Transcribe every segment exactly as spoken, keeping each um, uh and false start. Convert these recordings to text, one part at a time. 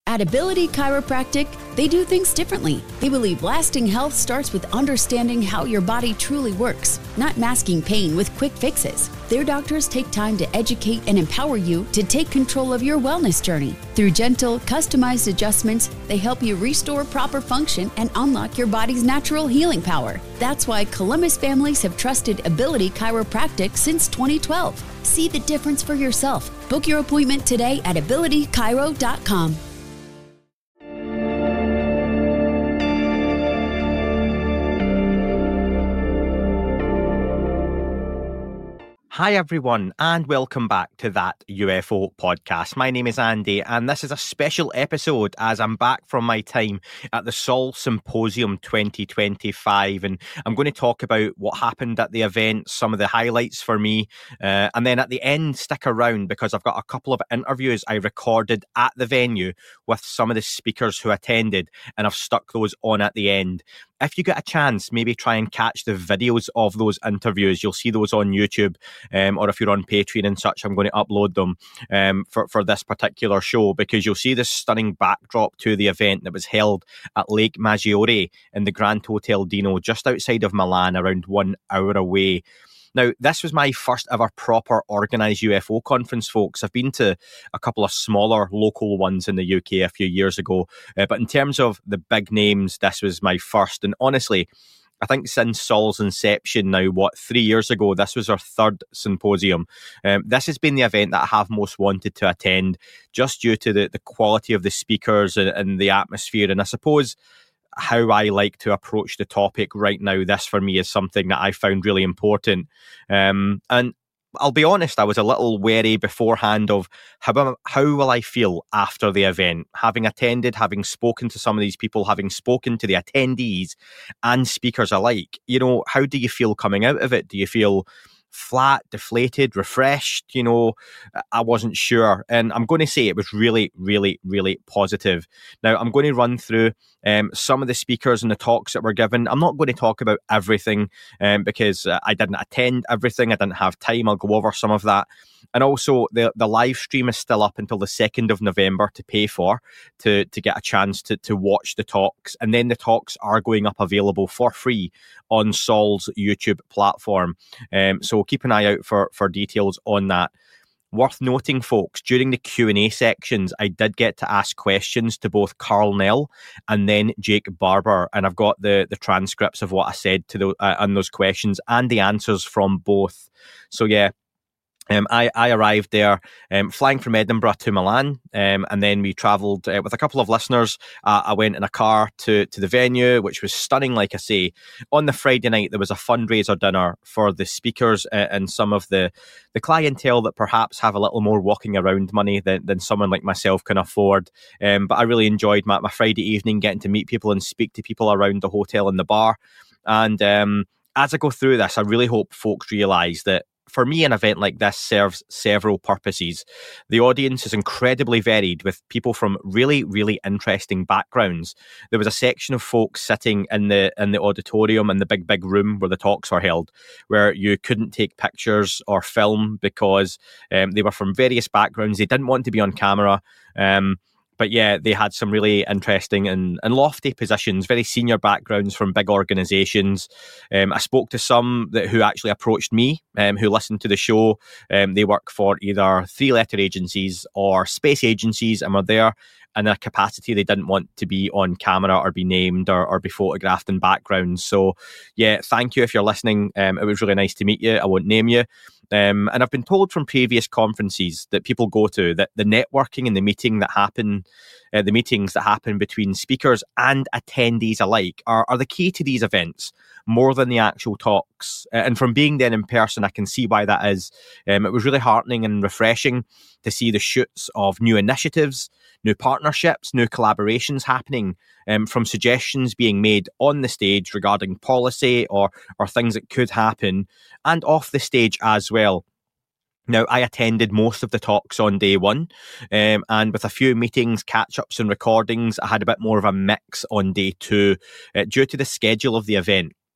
At Ability Chiropractic, they do things differently. They believe lasting health starts with understanding how your body truly works, not masking pain with quick fixes. Their doctors take time to educate and empower you to take control of your wellness journey. Through gentle, customized adjustments, they help you restore proper function and unlock your body's natural healing power. That's why Columbus families have trusted Ability Chiropractic since twenty twelve. See the difference for yourself. Book your appointment today at ability chiro dot com. Hi everyone, and welcome back to That U F O podcast. My name is Andy, and this is a special episode as I'm back from my time at the Sol Symposium twenty twenty-five, and I'm going to talk about what happened at the event, some of the highlights for me, uh, and then at the end, stick around because I've got a couple of interviews I recorded at the venue with some of the speakers who attended, and I've stuck those on at the end. If you get a chance, maybe try and catch the videos of those interviews. You'll see those on YouTube, um, or if you're on Patreon and such, I'm going to upload them um, for, for this particular show, because you'll see this stunning backdrop to the event that was held at Lake Maggiore in the Grand Hotel Dino, just outside of Milan, around one hour away. Now, this was my first ever proper organised U F O conference, folks. I've been to a couple of smaller local ones in the U K a few years ago, uh, but in terms of the big names, this was my first. And honestly, I think since Sol's inception now, what, three years ago, this was our third symposium. Um, this has been the event that I have most wanted to attend, just due to the, the quality of the speakers and, and the atmosphere. And I suppose how I like to approach the topic right now, this for me is something that I found really important. Um, and I'll be honest, I was a little wary beforehand of how, how will I feel after the event, having attended, having spoken to some of these people, having spoken to the attendees and speakers alike. You know, how do you feel coming out of it? Do you feel flat, deflated, refreshed? You know, I wasn't sure. And I'm going to say it was really, really, really positive. Now, I'm going to run through um, some of the speakers and the talks that were given. I'm not going to talk about everything um, because uh, I didn't attend everything. I didn't have time. I'll go over some of that. And also, the, the live stream is still up until the second of November to pay for, to, to get a chance to, to watch the talks. And then the talks are going up available for free on Sol's YouTube platform. Um, so keep an eye out for, for details on that. Worth noting, folks, during the Q and A sections, I did get to ask questions to both Carl Nell and then Jake Barber. And I've got the, the transcripts of what I said to the, uh, on those questions and the answers from both. So yeah. Um, I, I arrived there um, flying from Edinburgh to Milan, um, and then we travelled uh, with a couple of listeners. Uh, I went in a car to, to the venue, which was stunning, like I say. On the Friday night, there was a fundraiser dinner for the speakers uh, and some of the, the clientele that perhaps have a little more walking around money than, than someone like myself can afford. Um, but I really enjoyed my, my Friday evening, getting to meet people and speak to people around the hotel and the bar. And um, as I go through this, I really hope folks realise that for me, an event like this serves several purposes. The audience is incredibly varied, with people from really, really interesting backgrounds. There was a section of folks sitting in the in the auditorium in the big, big room where the talks are held, where you couldn't take pictures or film because um, they were from various backgrounds. They didn't want to be on camera. Um, But yeah, they had some really interesting and, and lofty positions, very senior backgrounds from big organisations. Um, I spoke to some that who actually approached me, um, who listened to the show. Um, they work for either three-letter agencies or space agencies and were there in a capacity they didn't want to be on camera or be named or, or be photographed in backgrounds. So yeah, thank you if you're listening. Um, it was really nice to meet you. I won't name you. Um, and I've been told from previous conferences that people go to that the networking and the meeting that happen, uh, the meetings that happen between speakers and attendees alike are, are the key to these events more than the actual talks. Uh, and from being there in person, I can see why that is. Um, it was really heartening and refreshing to see the shoots of new initiatives, new partnerships, new collaborations happening, um, from suggestions being made on the stage regarding policy or or things that could happen, and off the stage as well. Now, I attended most of the talks on day one, um, and with a few meetings, catch-ups and recordings, I had a bit more of a mix on day two uh, due to the schedule of the event.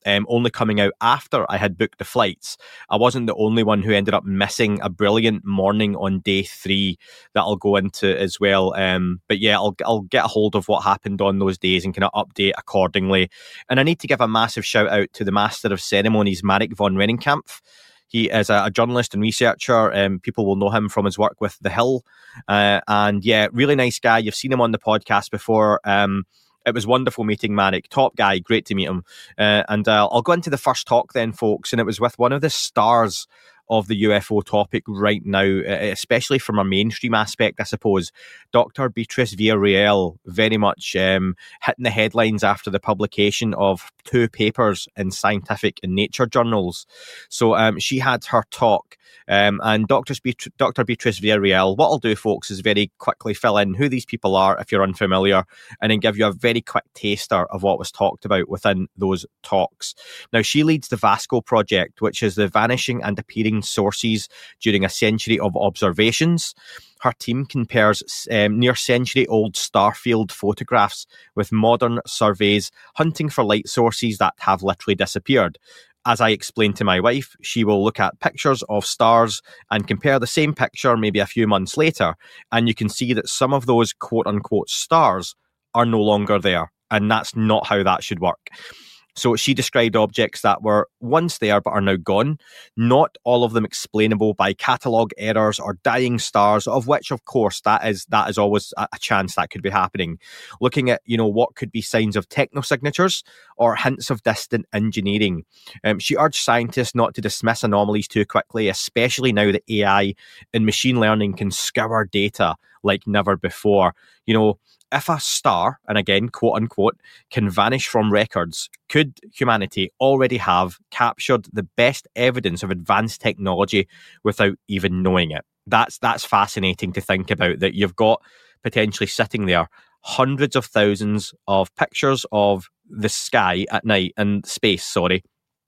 um, only coming out after I had booked the flights. I wasn't the only one who ended up missing a brilliant morning on day three that I'll go into as well. Um, but yeah, I'll I'll get a hold of what happened on those days and kind of update accordingly. And I need to give a massive shout out to the Master of Ceremonies, Marek von Rennenkampf. He is a, a journalist and researcher. Um, people will know him from his work with The Hill. Uh, and yeah, really nice guy. You've seen him on the podcast before. Um, it was wonderful meeting Marek. Top guy. Great to meet him. Uh, and uh, I'll go into the first talk then, folks. And it was with one of the stars of the U F O topic right now, especially from a mainstream aspect, I suppose. Doctor Beatrice Villarreal, very much um, hitting the headlines after the publication of two papers in scientific and nature journals. So um, she had her talk. Um, and Doctor Beatrice, Doctor Beatrice Villarreal, what I'll do, folks, is very quickly fill in who these people are if you're unfamiliar, and then give you a very quick taster of what was talked about within those talks. Now, she leads the Vasco project, which is the vanishing and appearing sources during a century of observations. Her team compares um, near-century-old starfield photographs with modern surveys, hunting for light sources that have literally disappeared. As I explained to my wife, she will look at pictures of stars and compare the same picture maybe a few months later, and you can see that some of those quote-unquote stars are no longer there, and that's not how that should work. So she described objects that were once there but are now gone, not all of them explainable by catalogue errors or dying stars, of which, of course, that is that is always a chance that could be happening. Looking at, you know, what could be signs of technosignatures or hints of distant engineering. Um, she urged scientists not to dismiss anomalies too quickly, especially now that A I and machine learning can scour data like never before. You know, if a star, and again, quote unquote, can vanish from records, could humanity already have captured the best evidence of advanced technology without even knowing it? That's that's fascinating to think about, that you've got potentially sitting there hundreds of thousands of pictures of the sky at night, and space, sorry,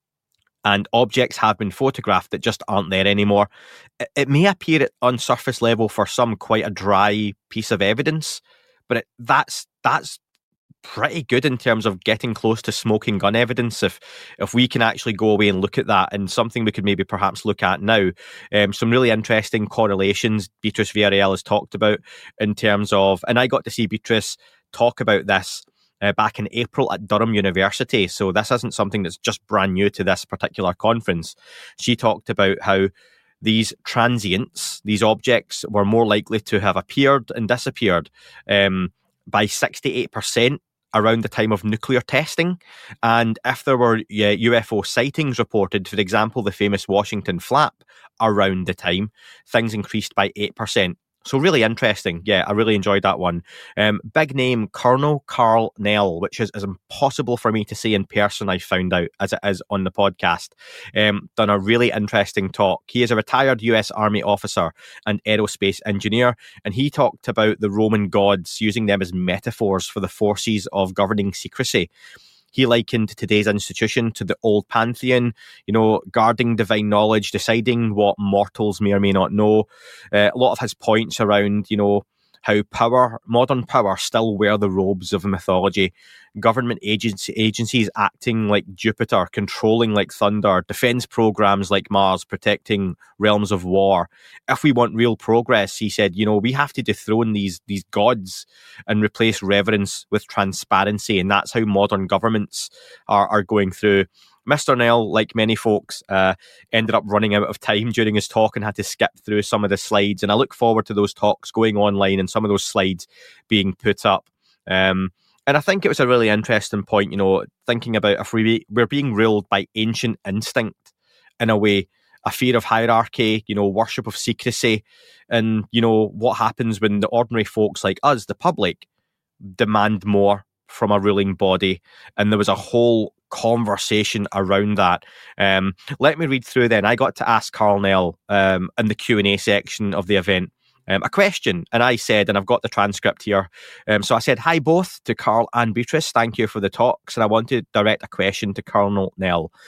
and objects have been photographed that just aren't there anymore. It, it may appear at, on surface level for some quite a dry piece of evidence, but it, that's that's pretty good in terms of getting close to smoking gun evidence. If if we can actually go away and look at that, and something we could maybe perhaps look at now. Um, some really interesting correlations Beatrice Villarreal has talked about in terms of, and I got to see Beatrice talk about this uh, back in April at Durham University. So this isn't something that's just brand new to this particular conference. She talked about how these transients, these objects, were more likely to have appeared and disappeared um, by sixty-eight percent around the time of nuclear testing. And if there were uh, U F O sightings reported, for example, the famous Washington Flap, around the time, things increased by eight percent. So really interesting. Yeah, I really enjoyed that one. Um, big name, Colonel Carl Nell, which is, is impossible for me to say in person, I found out, as it is on the podcast. Um, done a really interesting talk. He is a retired U S Army officer and aerospace engineer, and he talked about the Roman gods, using them as metaphors for the forces of governing secrecy. He likened today's institution to the old pantheon, you know, guarding divine knowledge, deciding what mortals may or may not know. Uh, a lot of his points around, you know, how power, modern power, still wear the robes of mythology. Government agency, agencies acting like Jupiter, controlling like thunder, defense programs like Mars, protecting realms of war. If we want real progress, he said, you know, we have to dethrone these these gods and replace reverence with transparency. And that's how modern governments are, are going through. Mister Nell, like many folks, uh, ended up running out of time during his talk and had to skip through some of the slides. And I look forward to those talks going online and some of those slides being put up. Um, and I think it was a really interesting point, you know, thinking about if we, we're being ruled by ancient instinct in a way, a fear of hierarchy, you know, worship of secrecy, and, you know, what happens when the ordinary folks like us, the public, demand more from a ruling body. And there was a whole conversation around that. Um, let me read through then. I got to ask Carl Nell um, in the Q and A section of the event um, a question, and I said, and I've got the transcript here, um, so I said, hi both to Carl and Beatrice, thank you for the talks, and I want to direct a question to Colonel Nell.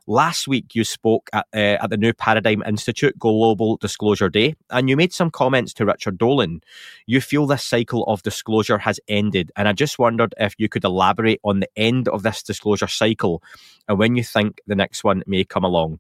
Last week, you spoke at, uh, at the New Paradigm Institute Global Disclosure Day, and you made some comments to Richard Dolan. You feel this cycle of disclosure has ended, and I just wondered if you could elaborate on the end of this disclosure cycle and when you think the next one may come along.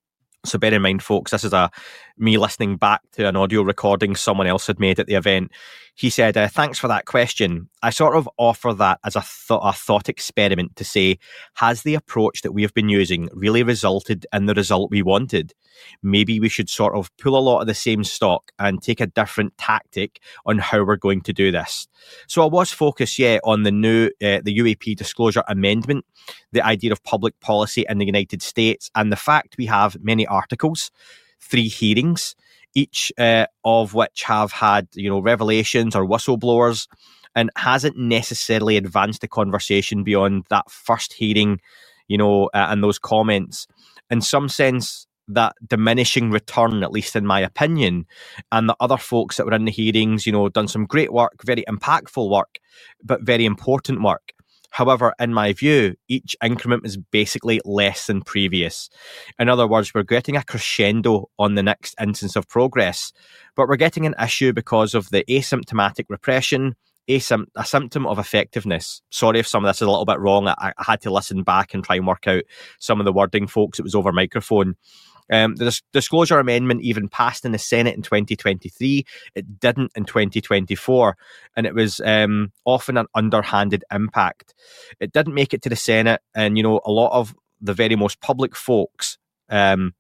So bear in mind, folks, this is a me listening back to an audio recording someone else had made at the event. He said, uh, thanks for that question. I sort of offer that as a, th- a thought experiment to say, has the approach that we have been using really resulted in the result we wanted? Maybe we should sort of pull a lot of the same stock and take a different tactic on how we're going to do this. So I was focused, yeah, on the new, uh, the U A P disclosure amendment, the idea of public policy in the United States, and the fact we have many articles, three hearings, each uh, of which have had, you know, revelations or whistleblowers, and hasn't necessarily advanced the conversation beyond that first hearing, you know, uh, and those comments. In some sense, that diminishing return, at least in my opinion, and the other folks that were in the hearings, you know, done some great work, very impactful work, but very important work. However, in my view, each increment is basically less than previous. In other words, we're getting a crescendo on the next instance of progress, but we're getting an issue because of the asymptomatic repression, asym- a symptom of effectiveness. Sorry if some of this is a little bit wrong. I, I had to listen back and try and work out some of the wording, folks. It was over microphone. Um, the dis- disclosure amendment even passed in the Senate in twenty twenty-three. It didn't in twenty twenty-four, and it was um, often an underhanded impact. It didn't make it to the Senate, and you know a lot of the very most public folks um,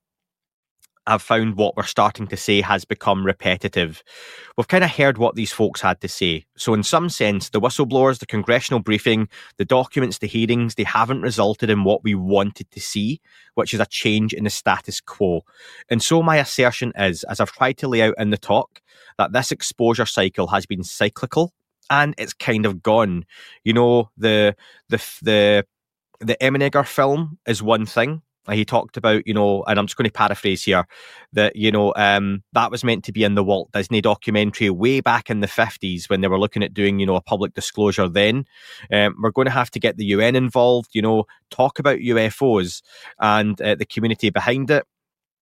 have found what we're starting to say has become repetitive. We've kind of heard what these folks had to say. So in some sense, the whistleblowers, the congressional briefing, the documents, the hearings, they haven't resulted in what we wanted to see, which is a change in the status quo. And so my assertion is, as I've tried to lay out in the talk, that this exposure cycle has been cyclical and it's kind of gone. You know, the the the the Emmeniger film is one thing. He talked about, you know, and I'm just going to paraphrase here, that, you know, um, that was meant to be in the Walt Disney documentary way back in the fifties when they were looking at doing, you know, a public disclosure then. Um, we're going to have to get the U N involved, you know, talk about U F Os and uh, the community behind it.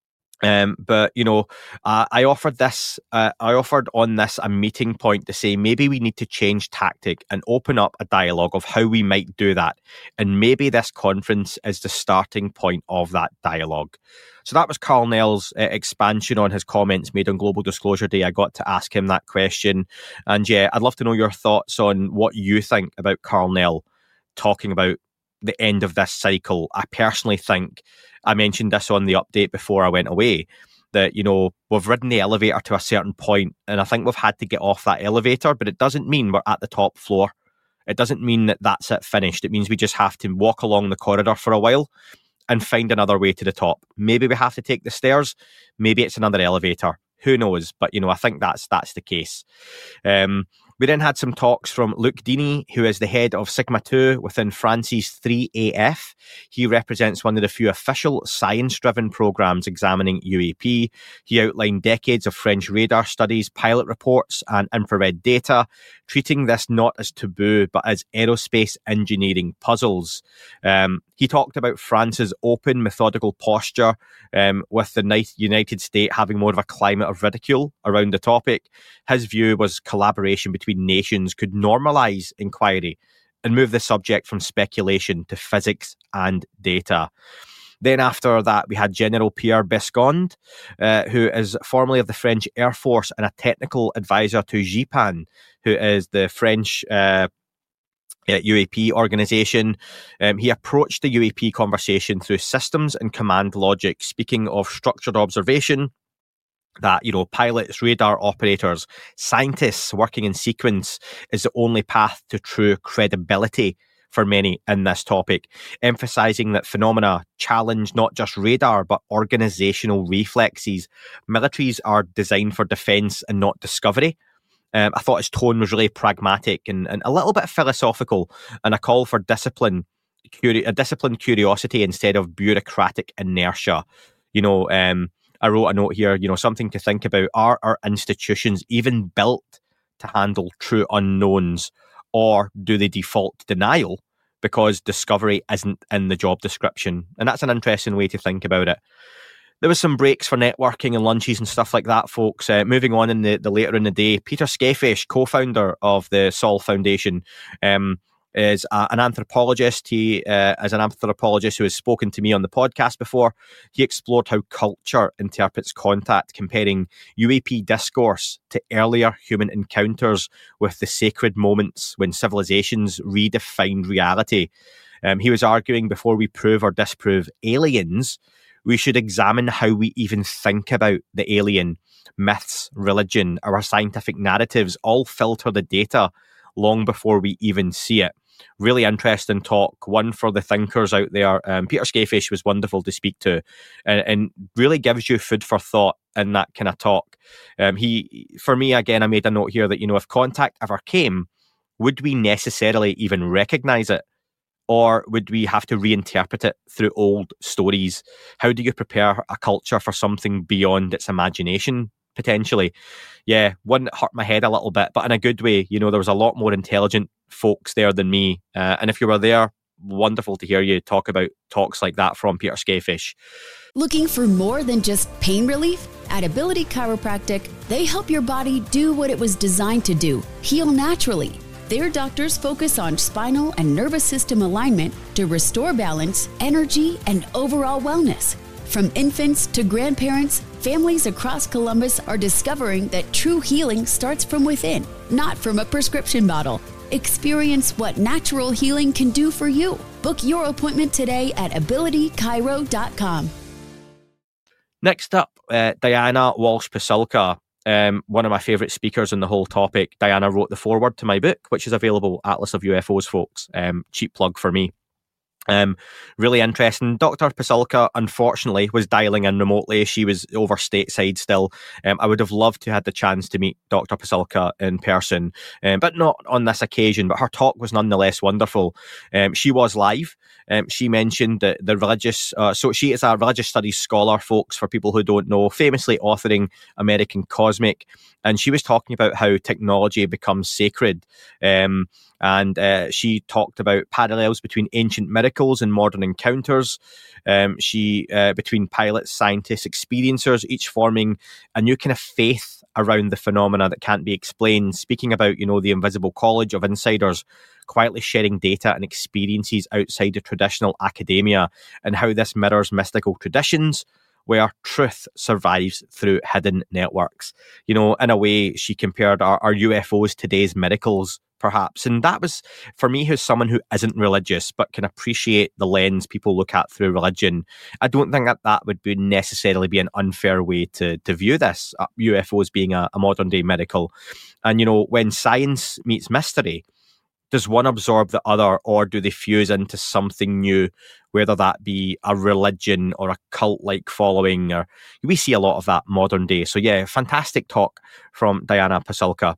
Um, but, you know, uh, I offered this, uh, I offered on this a meeting point to say maybe we need to change tactic and open up a dialogue of how we might do that. And maybe this conference is the starting point of that dialogue. So that was Carl Nell's uh, expansion on his comments made on Global Disclosure Day. I got to ask him that question. And yeah, I'd love to know your thoughts on what you think about Carl Nell talking about the end of this cycle. I personally think, I mentioned this on the update before I went away, that, you know, we've ridden the elevator to a certain point, and I think we've had to get off that elevator, but it doesn't mean we're at the top floor. It doesn't mean that that's it, finished. It means we just have to walk along the corridor for a while and find another way to the top. Maybe we have to take the stairs. Maybe it's another elevator. Who knows? But, you know, I think that's that's the case. Um, we then had some talks from Luc Dini, who is the head of Sigma two within France's three A F. He represents one of the few official science-driven programs examining U A P. He outlined decades of French radar studies, pilot reports, and infrared data, treating this not as taboo, but as aerospace engineering puzzles. Um, he talked about France's open, methodical posture, um, with the United States having more of a climate of ridicule around the topic. His view was collaboration between nations could normalise inquiry and move the subject from speculation to physics and data. Then after that, we had General Pierre Bescond, uh, who is formerly of the French Air Force and a technical advisor to G P A N, who is the French uh, U A P organisation. Um, he approached the U A P conversation through systems and command logic, speaking of structured observation, that, you know, pilots, radar operators, scientists working in sequence is the only path to true credibility for many in this topic, emphasising that phenomena challenge not just radar, but organisational reflexes. Militaries are designed for defence and not discovery. Um, I thought his tone was really pragmatic and, and a little bit philosophical, and a call for discipline, curi- a disciplined curiosity instead of bureaucratic inertia. You know, um, I wrote a note here, you know, something to think about. Are our institutions even built to handle true unknowns, or do they default to denial because discovery isn't in the job description. And that's an interesting way to think about it. There was some breaks for networking and lunches and stuff like that, folks. Uh, moving on in the, the later in the day, Peter Scafish, co-founder of the Sol Foundation, um, is a, an anthropologist. He uh, is an anthropologist who has spoken to me on the podcast before. He explored how culture interprets contact, comparing U A P discourse to earlier human encounters with the sacred moments when civilizations redefined reality. Um, he was arguing before we prove or disprove aliens, we should examine how we even think about the alien. Myths, religion, our scientific narratives all filter the data long before we even see it. Really interesting talk, one for the thinkers out there. Um, Peter Scafish was wonderful to speak to, and, and really gives you food for thought in that kind of talk. Um, he, for me, again, I made a note here that, you know, if contact ever came, would we necessarily even recognize it? Or would we have to reinterpret it through old stories? How do you prepare a culture for something beyond its imagination, potentially? Yeah, one that hurt my head a little bit, but in a good way. You know, there was a lot more intelligent folks there than me. Uh, and if you were there, wonderful to hear you talk about talks like that from Peter Scafish. Looking for more than just pain relief? At Ability Chiropractic, they help your body do what it was designed to do, heal naturally. Their doctors focus on spinal and nervous system alignment to restore balance, energy, and overall wellness. From infants to grandparents, families across Columbus are discovering that true healing starts from within, not from a prescription bottle. Experience what natural healing can do for you. Book your appointment today at ability chiro dot com. Next up, uh, Diana Walsh-Pasulka. Um, one of my favourite speakers on the whole topic. Diana wrote the foreword to my book, which is available, Atlas of U F Os, folks. Um, cheap plug for me. Um, really interesting. Doctor Pasulka, unfortunately, was dialing in remotely. She was over stateside still. Um, I would have loved to have had the chance to meet Doctor Pasulka in person, um, but not on this occasion. But her talk was nonetheless wonderful. Um, she was live. Um, she mentioned that the religious, uh, so she is a religious studies scholar, folks, for people who don't know, famously authoring American Cosmic. And she was talking about how technology becomes sacred. Um, and uh, she talked about parallels between ancient miracles and modern encounters. Um, she, uh, between pilots, scientists, experiencers, each forming a new kind of faith around the phenomena that can't be explained. Speaking about, you know, the invisible college of insiders quietly sharing data and experiences outside of traditional academia, and how this mirrors mystical traditions where truth survives through hidden networks. You know, in a way, she compared our, our U F Os to today's miracles, perhaps. And that was, for me, who's someone who isn't religious, but can appreciate the lens people look at through religion. I don't think that that would be necessarily be an unfair way to, to view this, uh, U F Os being a, a modern day miracle. And, you know, when science meets mystery, does one absorb the other, or do they fuse into something new, whether that be a religion or a cult-like following? Or we see a lot of that modern day. So yeah, fantastic talk from Diana Pasulka.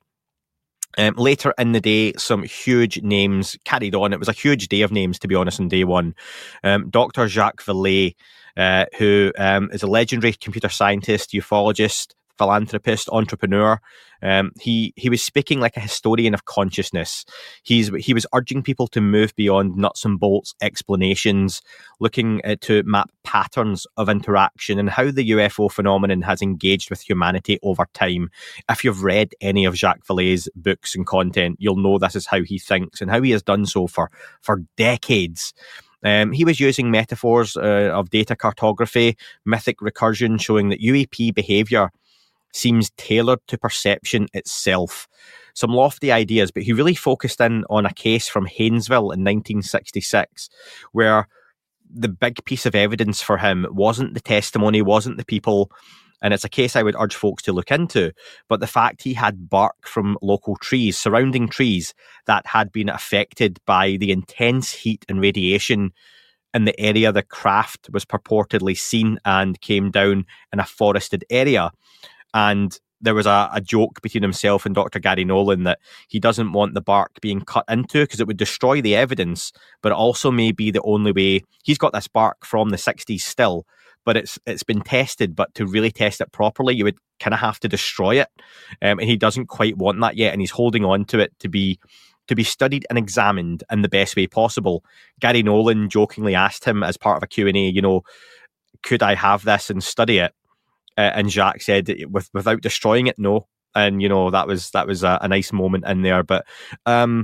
Um, later in the day, some huge names carried on. It was a huge day of names, to be honest, on day one. Um, Doctor Jacques Vallée, uh, who um, is a legendary computer scientist, ufologist, philanthropist, entrepreneur. Um, he he was speaking like a historian of consciousness. He's he was urging people to move beyond nuts and bolts explanations, looking uh, to map patterns of interaction and how the U F O phenomenon has engaged with humanity over time. If you've read any of Jacques Vallée's books and content, you'll know this is how he thinks and how he has done so for for decades. Um, he was using metaphors uh, of data cartography, mythic recursion, showing that U A P behaviour seems tailored to perception itself. Some lofty ideas, but he really focused in on a case from Haynesville in nineteen sixty-six, where the big piece of evidence for him wasn't the testimony, wasn't the people, and it's a case I would urge folks to look into, but the fact he had bark from local trees, surrounding trees, that had been affected by the intense heat and radiation in the area the craft was purportedly seen, and came down in a forested area. And there was a, a joke between himself and Doctor Gary Nolan that he doesn't want the bark being cut into because it would destroy the evidence, but it also may be the only way. He's got this bark from the sixties still, but it's it's been tested, but to really test it properly, you would kind of have to destroy it. Um, and he doesn't quite want that yet, and he's holding on to it to be to be studied and examined in the best way possible. Gary Nolan jokingly asked him as part of a Q and A, you know, could I have this and study it? Uh, and Jacques said, with, without destroying it, no. And, you know, that was that was a, a nice moment in there. But um,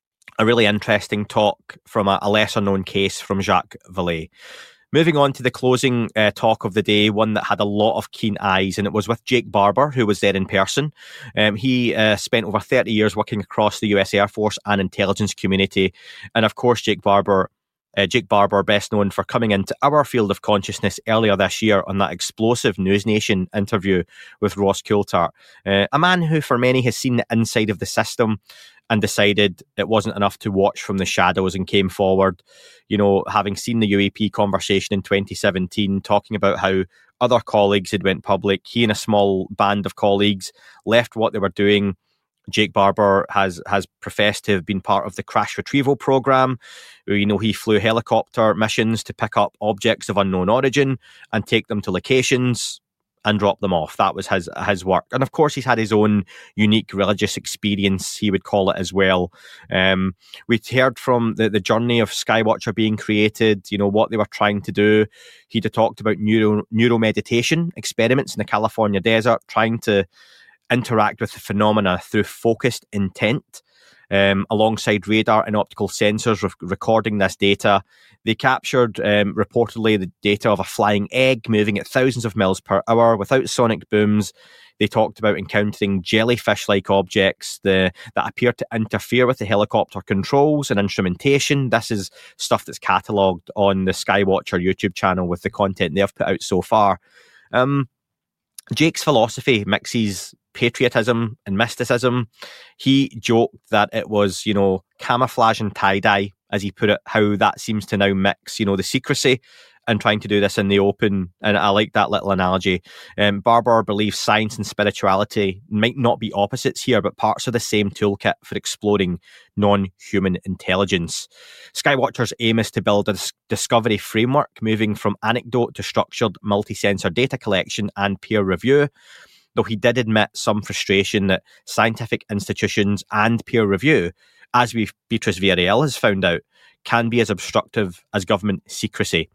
a really interesting talk from a, a lesser-known case from Jacques Vallée. Moving on to the closing uh, talk of the day, one that had a lot of keen eyes, and it was with Jake Barber, who was there in person. Um, he uh, spent over thirty years working across the U S Air Force and intelligence community. And of course, Jake Barber, uh, Jake Barber, best known for coming into our field of consciousness earlier this year on that explosive News Nation interview with Ross Coulthart. Uh, a man who, for many, has seen the inside of the system and decided it wasn't enough to watch from the shadows and came forward, you know, having seen the U A P conversation in twenty seventeen, talking about how other colleagues had went public. He and a small band of colleagues left what they were doing. Jake Barber has has professed to have been part of the crash retrieval program. You know, he flew helicopter missions to pick up objects of unknown origin and take them to locations and drop them off. That was his his work. And of course, he's had his own unique religious experience, he would call it as well. Um, we'd heard from the, the journey of Skywatcher being created, you know, what they were trying to do. He'd talked about neuro, neuromeditation experiments in the California desert, trying to interact with the phenomena through focused intent. Um, alongside radar and optical sensors re- recording this data. They captured, um, reportedly, the data of a flying egg moving at thousands of miles per hour without sonic booms. They talked about encountering jellyfish-like objects the, that appear to interfere with the helicopter controls and instrumentation. This is stuff that's catalogued on the Skywatcher YouTube channel with the content they've put out so far. Um, Jake's philosophy mixes patriotism and mysticism. He joked that it was, you know, camouflage and tie-dye, as he put it, how that seems to now mix, you know, the secrecy and trying to do this in the open. And I like that little analogy. Um, Barber believes science and spirituality might not be opposites here, but parts of the same toolkit for exploring non-human intelligence. Skywatcher's aim is to build a discovery framework, moving from anecdote to structured multi-sensor data collection and peer review. Though he did admit some frustration that scientific institutions and peer review, as we've Beatrice Villarreal has found out, can be as obstructive as government secrecy.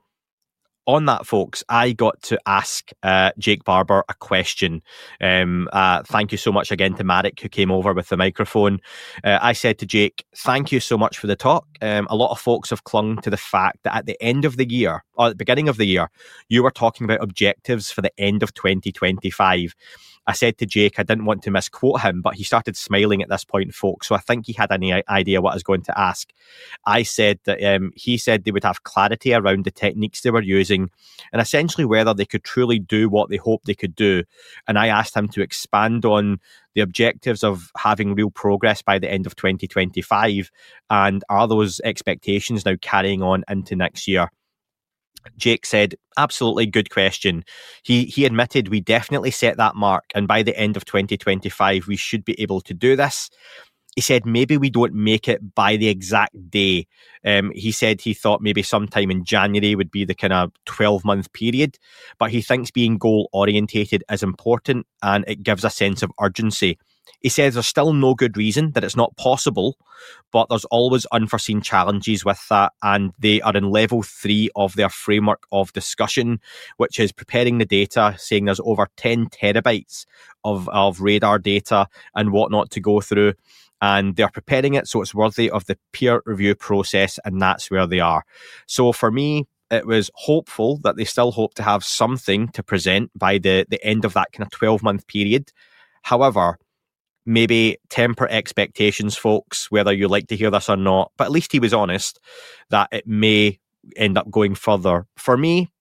On that, folks, I got to ask uh, Jake Barber a question. Um, uh, thank you so much again to Marek, who came over with the microphone. Uh, I said to Jake, thank you so much for the talk. Um, a lot of folks have clung to the fact that at the end of the year, or at the beginning of the year, you were talking about objectives for the end of twenty twenty-five. I said to Jake, I didn't want to misquote him, but he started smiling at this point, folks. So I think he had any idea what I was going to ask. I said that um, he said they would have clarity around the techniques they were using and essentially whether they could truly do what they hoped they could do. And I asked him to expand on the objectives of having real progress by the end of twenty twenty-five. And are those expectations now carrying on into next year? Jake said, absolutely, good question. He he admitted we definitely set that mark, and by the end of twenty twenty-five, we should be able to do this. He said maybe we don't make it by the exact day. Um, he said he thought maybe sometime in January would be the kind of twelve-month period, but he thinks being goal-orientated is important and it gives a sense of urgency. He says there's still no good reason that it's not possible, but there's always unforeseen challenges with that, and they are in level three of their framework of discussion, which is preparing the data, saying there's over ten terabytes of, of radar data and whatnot to go through, and they're preparing it so it's worthy of the peer review process, and that's where they are. So for me, it was hopeful that they still hope to have something to present by the, the end of that kind of twelve-month period. However, maybe temper expectations, folks, whether you like to hear this or not, but at least he was honest that it may end up going further. For me,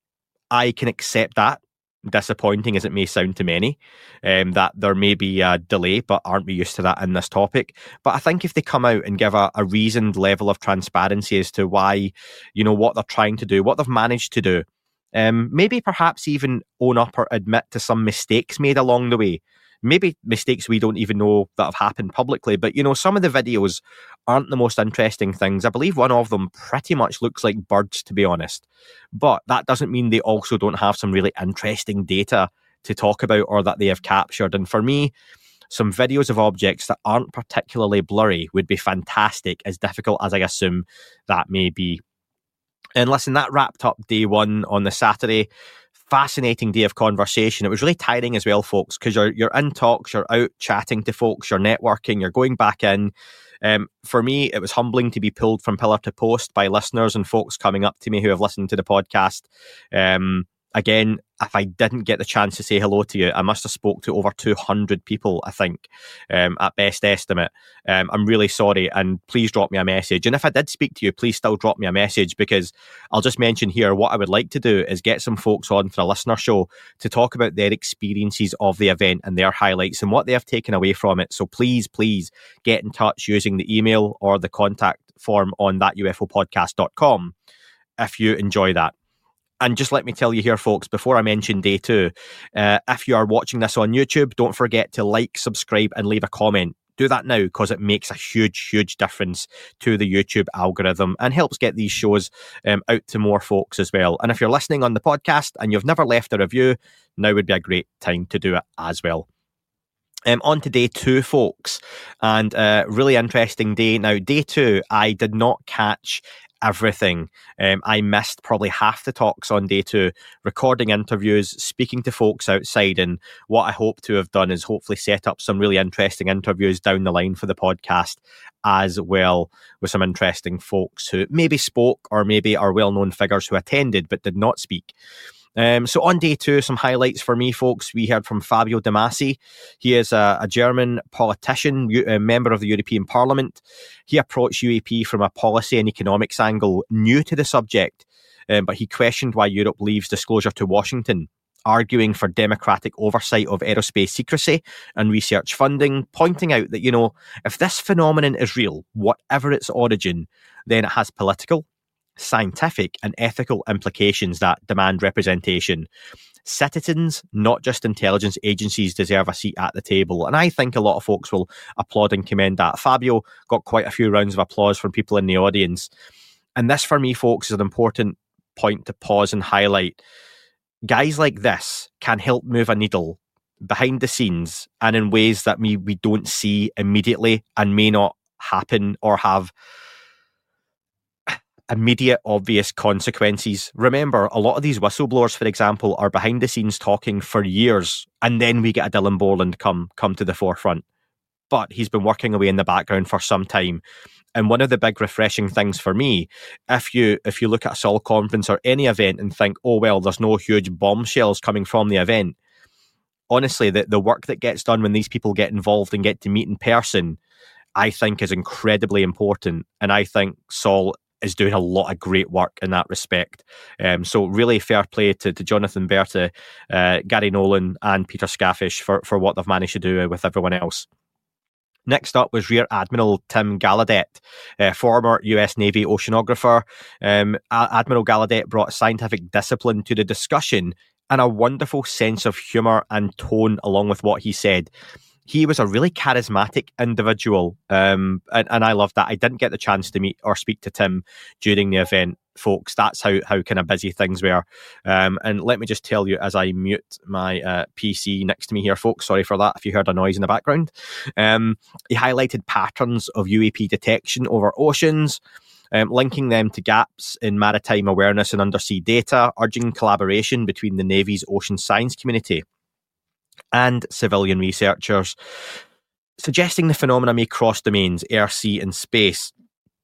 I can accept that, disappointing as it may sound to many, um, that there may be a delay, but aren't we used to that in this topic? But I think if they come out and give a, a reasoned level of transparency as to why, you know, what they're trying to do, what they've managed to do, um, maybe perhaps even own up or admit to some mistakes made along the way. Maybe mistakes we don't even know that have happened publicly. But, you know, some of the videos aren't the most interesting things. I believe one of them pretty much looks like birds, to be honest. But that doesn't mean they also don't have some really interesting data to talk about or that they have captured. And for me, some videos of objects that aren't particularly blurry would be fantastic, as difficult as I assume that may be. And listen, that wrapped up day one on the Saturday. Fascinating day of conversation. It was really tiring as well, folks, because you're you're in talks, you're out chatting to folks, you're networking, you're going back in. Um, for me, it was humbling to be pulled from pillar to post by listeners and folks coming up to me who have listened to the podcast. Um, again, if I didn't get the chance to say hello to you, I must have spoke to over two hundred people, I think, um, at best estimate. Um, I'm really sorry, and please drop me a message. And if I did speak to you, please still drop me a message, because I'll just mention here what I would like to do is get some folks on for a listener show to talk about their experiences of the event and their highlights and what they have taken away from it. So please, please get in touch using the email or the contact form on that U F O podcast dot com if you enjoy that. And just let me tell you here, folks, before I mention day two, uh, if you are watching this on YouTube, don't forget to like, subscribe, and leave a comment. Do that now, because it makes a huge, huge difference to the YouTube algorithm and helps get these shows um, out to more folks as well. And if you're listening on the podcast and you've never left a review, now would be a great time to do it as well. Um, on to day two, folks, and a uh, really interesting day. Now, day two, I did not catch everything. Um, I missed probably half the talks on day two, recording interviews, speaking to folks outside, and what I hope to have done is hopefully set up some really interesting interviews down the line for the podcast as well, with some interesting folks who maybe spoke or maybe are well-known figures who attended but did not speak. Um, so on day two, some highlights for me, folks. We heard from Fabio De Masi. He is a, a German politician, a member of the European Parliament. He approached U A P from a policy and economics angle, new to the subject, um, but he questioned why Europe leaves disclosure to Washington, arguing for democratic oversight of aerospace secrecy and research funding, pointing out that, you know, if this phenomenon is real, whatever its origin, then it has political, scientific and ethical implications that demand representation. Citizens, not just intelligence agencies, deserve a seat at the table. And I think a lot of folks will applaud and commend that. Fabio got quite a few rounds of applause from people in the audience. And this, for me, folks, is an important point to pause and highlight. Guys like this can help move a needle behind the scenes and in ways that we, we don't see immediately and may not happen or have immediate obvious consequences. Remember, a lot of these whistleblowers, for example, are behind the scenes talking for years, and then we get a Dylan Borland come come to the forefront. But he's been working away in the background for some time. And one of the big refreshing things for me, if you if you look at a Sol conference or any event and think, oh well, there's no huge bombshells coming from the event, honestly, the, the work that gets done when these people get involved and get to meet in person, I think is incredibly important. And I think Sol is doing a lot of great work in that respect. Um, so really fair play to, to Jonathan Berta, uh, Gary Nolan and Peter Skafish for, for what they've managed to do with everyone else. Next up was Rear Admiral Tim Gallaudet, uh, former U S Navy oceanographer. Um, Admiral Gallaudet brought scientific discipline to the discussion and a wonderful sense of humour and tone along with what he said. He was a really charismatic individual, um, and, and I loved that. I didn't get the chance to meet or speak to Tim during the event, folks. That's how how kind of busy things were. Um, and let me just tell you, as I mute my uh, P C next to me here, folks, sorry for that if you heard a noise in the background. Um, he highlighted patterns of U A P detection over oceans, um, linking them to gaps in maritime awareness and undersea data, urging collaboration between the Navy's ocean science community and civilian researchers, suggesting the phenomena may cross domains, air, sea, and space,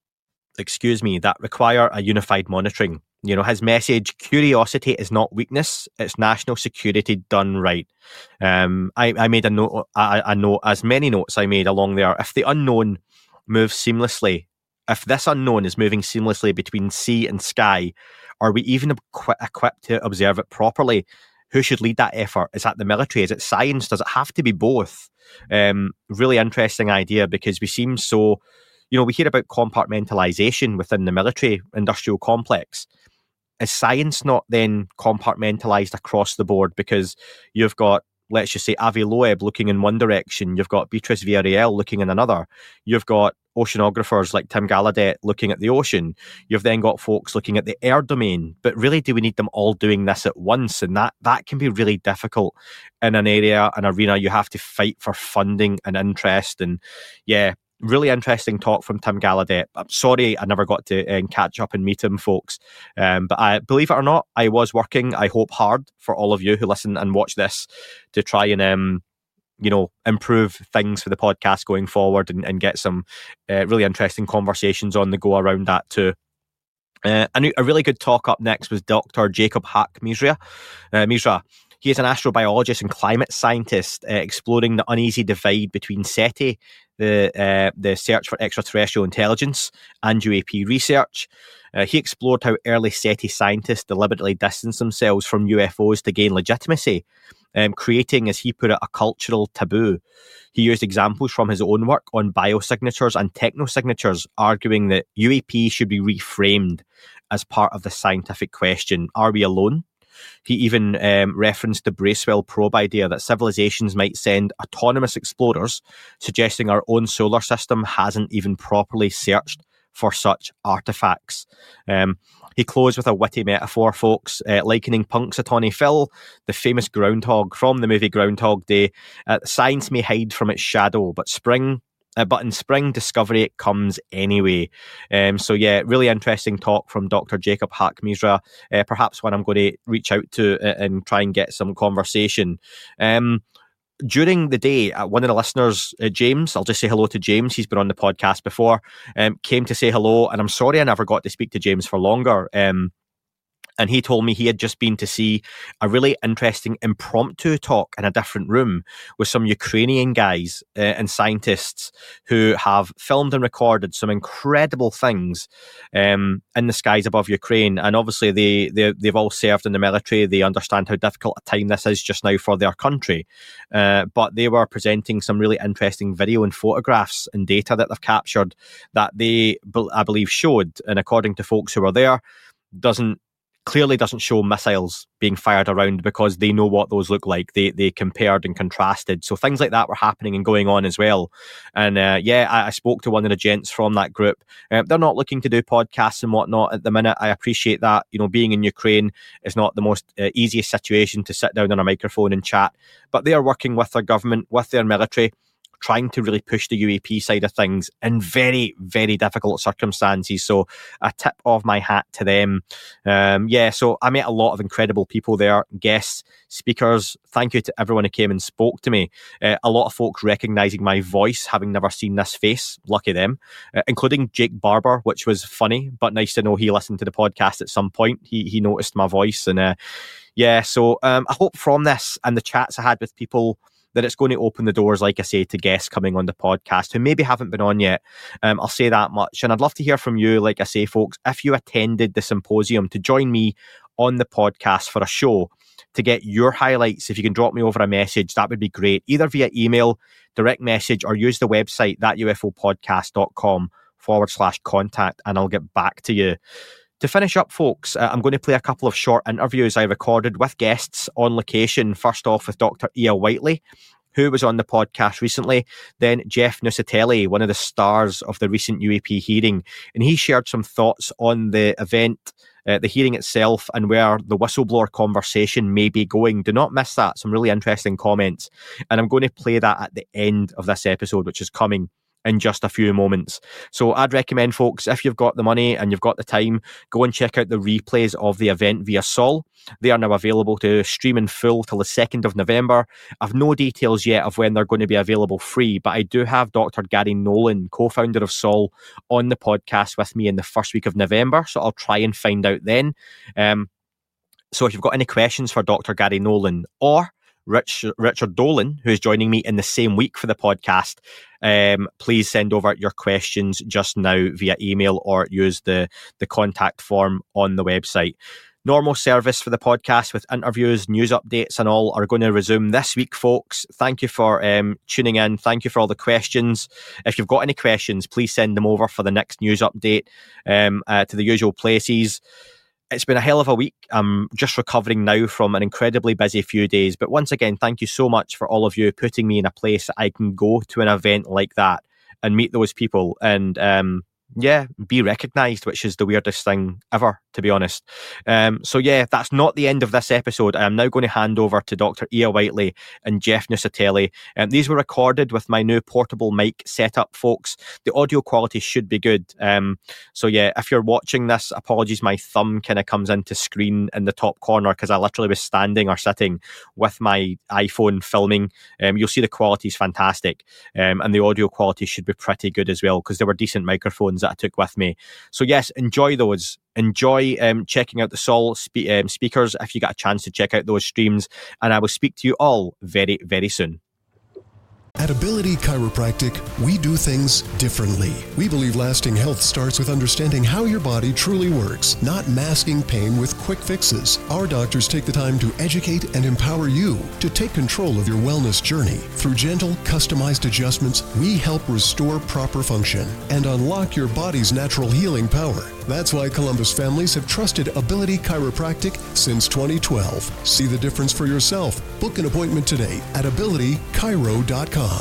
excuse me, that require a unified monitoring. You know, his message, curiosity is not weakness, it's national security done right. Um, I, I made a note, a, a note, as many notes I made along there. If the unknown moves seamlessly, if this unknown is moving seamlessly between sea and sky, are we even equi- equipped to observe it properly? Who should lead that effort? Is that the military? Is it science? Does it have to be both? Um, really interesting idea, because we seem so, you know, we hear about compartmentalization within the military industrial complex. Is science not then compartmentalized across the board? Because you've got let's just say, Avi Loeb looking in one direction. You've got Beatrice Villarreal looking in another. You've got oceanographers like Tim Gallaudet looking at the ocean. You've then got folks looking at the air domain. But really, do we need them all doing this at once? And that that can be really difficult in an area, an arena. You have to fight for funding and interest. And yeah, really interesting talk from Tim Gallaudet. I'm sorry I never got to um, catch up and meet him, folks. Um, but I believe it or not, I was working, I hope, hard for all of you who listen and watch this to try and um, you know, improve things for the podcast going forward and, and get some uh, really interesting conversations on the go around that too. Uh, a, a really good talk up next was Doctor Jacob Haq-Misra. Uh, Misra. He is an astrobiologist and climate scientist uh, exploring the uneasy divide between SETI, the uh, the search for extraterrestrial intelligence, and U A P research. Uh, he explored how early SETI scientists deliberately distanced themselves from U F Os to gain legitimacy, um, creating, as he put it, a cultural taboo. He used examples from his own work on biosignatures and technosignatures, arguing that U A P should be reframed as part of the scientific question, are we alone? He even um, referenced the Bracewell probe idea that civilizations might send autonomous explorers, suggesting our own solar system hasn't even properly searched for such artifacts. Um, he closed with a witty metaphor, folks, uh, likening Punxsutawney Phil, the famous groundhog from the movie Groundhog Day. Uh, science may hide from its shadow, but spring... Uh, but in spring, discovery comes anyway. Um, so yeah, really interesting talk from Doctor Jacob Haq-Misra. Uh, perhaps one I'm going to reach out to uh, and try and get some conversation. Um, during the day, uh, one of the listeners, uh, James, I'll just say hello to James. He's been on the podcast before. Um, came to say hello, and I'm sorry I never got to speak to James for longer. Um, And he told me he had just been to see a really interesting impromptu talk in a different room with some Ukrainian guys uh, and scientists who have filmed and recorded some incredible things um, in the skies above Ukraine. And obviously they, they, they've all served in the military. They understand how difficult a time this is just now for their country. Uh, but they were presenting some really interesting video and photographs and data that they've captured that they, I believe, showed, and according to folks who were there, doesn't clearly doesn't show missiles being fired around, because they know what those look like. They they compared and contrasted. So things like that were happening and going on as well. And uh, yeah, I, I spoke to one of the gents from that group. Uh, they're not looking to do podcasts and whatnot at the minute. I appreciate that. You know, being in Ukraine is not the most uh, easiest situation to sit down on a microphone and chat. But they are working with their government, with their military, trying to really push the U A P side of things in very, very difficult circumstances. So a tip of my hat to them. Um, yeah, so I met a lot of incredible people there, guests, speakers. Thank you to everyone who came and spoke to me. Uh, a lot of folks recognising my voice, having never seen this face. Lucky them. Uh, including Jake Barber, which was funny, but nice to know he listened to the podcast at some point. He he noticed my voice. And uh, yeah, so um, I hope from this and the chats I had with people that it's going to open the doors, like I say, to guests coming on the podcast who maybe haven't been on yet. Um, I'll say that much. And I'd love to hear from you, like I say, folks, if you attended the symposium, to join me on the podcast for a show to get your highlights. If you can drop me over a message, that would be great, either via email, direct message, or use the website, that ufopodcast.com forward slash contact, and I'll get back to you. To finish up, folks, uh, I'm going to play a couple of short interviews I recorded with guests on location. First off with Doctor Ia Whiteley, who was on the podcast recently. Then Jeff Nusatelli, one of the stars of the recent U A P hearing. And he shared some thoughts on the event, uh, the hearing itself, and where the whistleblower conversation may be going. Do not miss that. Some really interesting comments. And I'm going to play that at the end of this episode, which is coming in just a few moments. So I'd recommend, folks, if you've got the money and you've got the time, go and check out the replays of the event via Sol. They are now available to stream in full till the second of November. I've no details yet of when they're going to be available free, but I do have Doctor Gary Nolan, co-founder of Sol, on the podcast with me in the first week of November, so I'll try and find out then. Um, so if you've got any questions for Doctor Gary Nolan or Rich, Richard Dolan, who is joining me in the same week for the podcast, um, please send over your questions just now via email or use the, the contact form on the website. Normal service for the podcast with interviews, news updates and all are going to resume this week, folks. Thank you for um, tuning in. Thank you for all the questions. If you've got any questions, please send them over for the next news update um, uh, to the usual places. it's been a hell of a week. I'm just recovering now from an incredibly busy few days. But once again, thank you so much for all of you putting me in a place that I can go to an event like that and meet those people and, um, yeah, be recognised, which is the weirdest thing ever, to be honest. Um, so yeah, that's not the end of this episode. I am now going to hand over to Doctor Ia Whiteley and Jeff Nusatelli. Um, these were recorded with my new portable mic setup, folks. The audio quality should be good. Um, so yeah, if you're watching this, apologies, my thumb kind of comes into screen in the top corner because I literally was standing or sitting with my iPhone filming. Um, you'll see the quality is fantastic, um, and the audio quality should be pretty good as well because there were decent microphones that I took with me. So yes, enjoy those. Enjoy um, checking out the Sol spe- um, speakers if you get a chance to check out those streams. And I will speak to you all very, very soon. At Ability Chiropractic, we do things differently. We believe lasting health starts with understanding how your body truly works, not masking pain with quick fixes. Our doctors take the time to educate and empower you to take control of your wellness journey. Through gentle, customized adjustments, we help restore proper function and unlock your body's natural healing power. That's why Columbus families have trusted Ability Chiropractic since twenty twelve. See the difference for yourself. Book an appointment today at ability chiro dot com.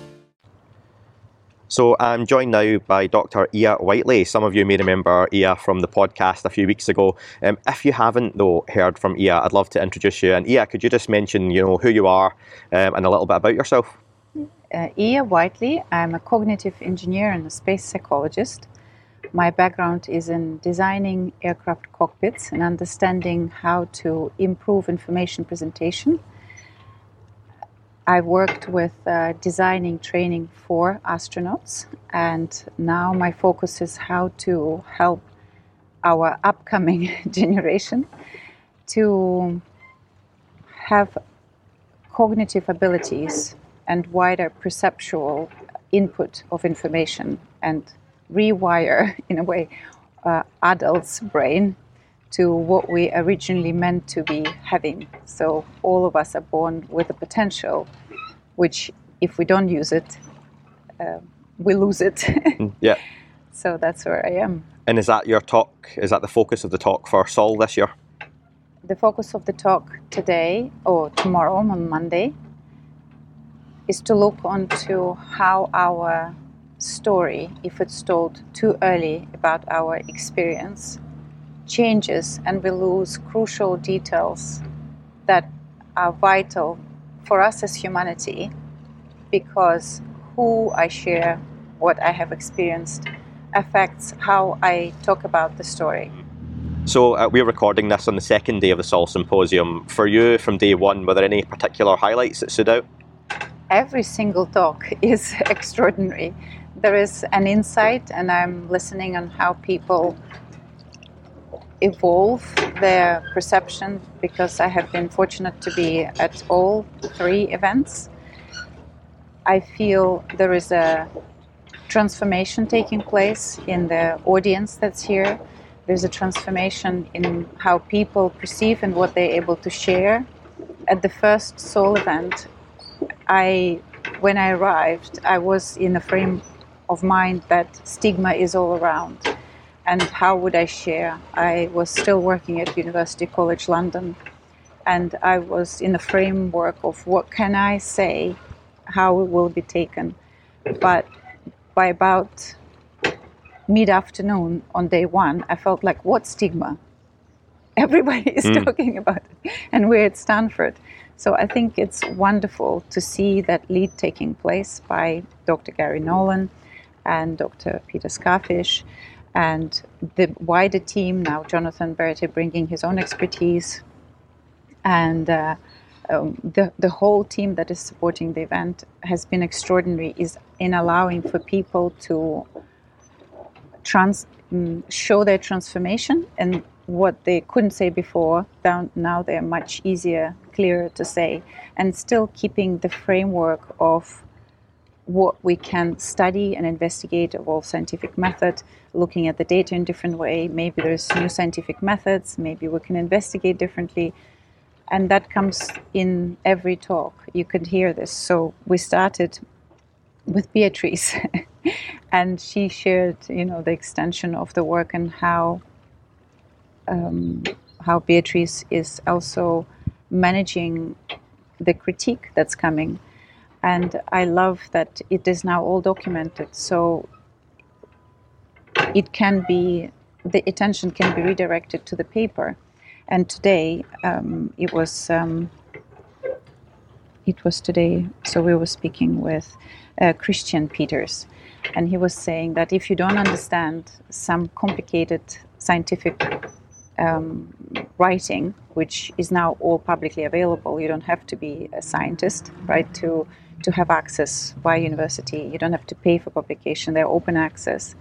So I'm joined now by Doctor Ia Whiteley. Some of you may remember Ia from the podcast a few weeks ago. Um, if you haven't, though, heard from Ia, I'd love to introduce you. And Ia, could you just mention, you know, who you are um, and a little bit about yourself? Uh, Ia Whiteley. I'm a cognitive engineer and a space psychologist. My background is in designing aircraft cockpits and understanding how to improve information presentation. I've worked with uh, designing training for astronauts, and now my focus is how to help our upcoming generation to have cognitive abilities and wider perceptual input of information and rewire, in a way, uh, adults' brain to what we originally meant to be having. So all of us are born with a potential, which if we don't use it, uh, we lose it. Yeah. So that's where I am. And is that your talk? Is that the focus of the talk for Sol this year? The focus of the talk today, or tomorrow on Monday, is to look onto how our story, if it's told too early about our experience, changes and we lose crucial details that are vital for us as humanity, because who I share, what I have experienced, affects how I talk about the story. So uh, we're recording this on the second day of the Sol Symposium. For you, from day one, were there any particular highlights that stood out? Every single talk is extraordinary. There is an insight, and I'm listening on how people evolve their perception, because I have been fortunate to be at all three events. I feel there is a transformation taking place in the audience that's here. There's a transformation in how people perceive and what they're able to share. At the first Sol event, I, when I arrived, I was in a frame of mind that stigma is all around. And how would I share? I was still working at University College London, and I was in the framework of what can I say, how it will be taken. But by about mid-afternoon on day one, I felt like, what stigma? Everybody is mm. talking about it, and we're at Stanford. So I think it's wonderful to see that lead taking place by Doctor Gary Nolan and Doctor Peter Scarfish, and the wider team, now Jonathan Bertie bringing his own expertise, and uh, um, the, the whole team that is supporting the event has been extraordinary is in allowing for people to trans, um, show their transformation, and what they couldn't say before, down, now they're much easier, clearer to say, and still keeping the framework of what we can study and investigate, evolve scientific method, looking at the data in a different way. Maybe there's new scientific methods, maybe we can investigate differently. And that comes in every talk. You could hear this. So we started with Beatrice and she shared, you know, the extension of the work and how um, how Beatrice is also managing the critique that's coming. And I love that it is now all documented, so it can be, the attention can be redirected to the paper. And today, um, it was um, it was today, so we were speaking with uh, Christian Peters, and he was saying that if you don't understand some complicated scientific um, writing, which is now all publicly available, you don't have to be a scientist, right, to to have access by university. You don't have to pay for publication. They're open access.